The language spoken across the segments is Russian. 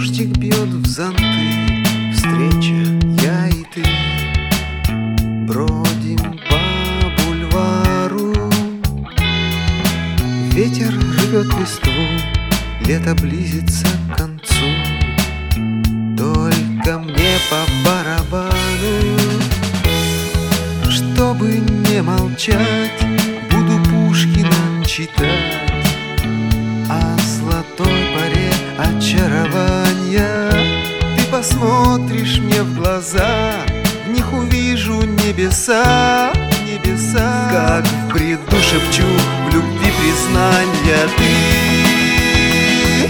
Дождик бьет в зонты, встреча я и ты. Бродим по бульвару, ветер рвет листву, лето близится к концу. Только мне по барабану, чтобы не молчать, буду Пушкина читать. О золотой поре очарования ты посмотришь мне в глаза, в них увижу небеса, небеса. Как в бреду шепчу в любви признания ты.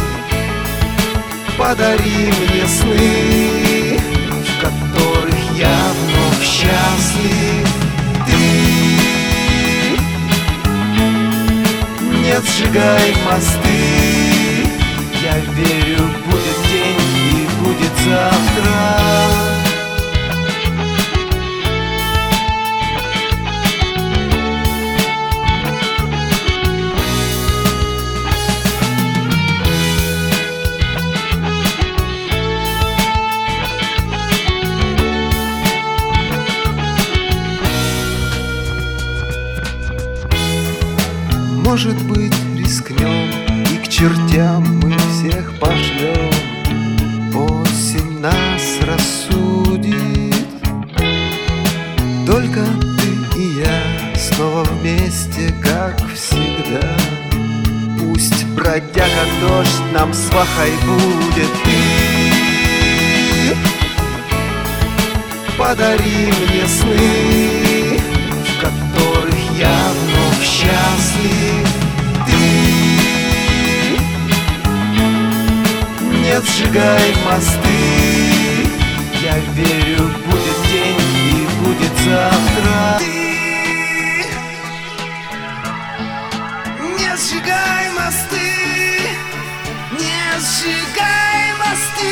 Подари мне сны, в которых я вновь счастлив. Не сжигай мосты, я верю, будет день и будет завтра. Может быть, рискнем и к чертям мы всех пошлем. Осень нас рассудит. Только ты и я снова вместе, как всегда. Пусть бродяга дождь нам свахой будет. Ты подари мне сны, в которых я вновь счастлив. Не сжигай мосты, я верю, будет день и будет завтра. Не сжигай мосты, не сжигай мосты.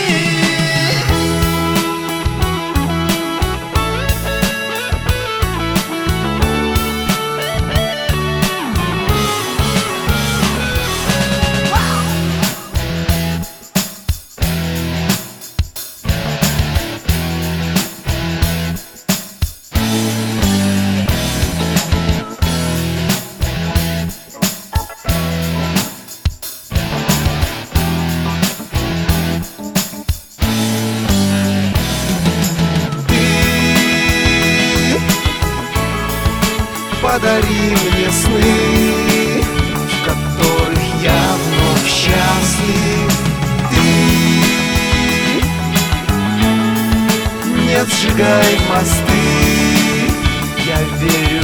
Подари мне сны, в которых я вновь счастлив. Ты не сжигай мосты, я верю,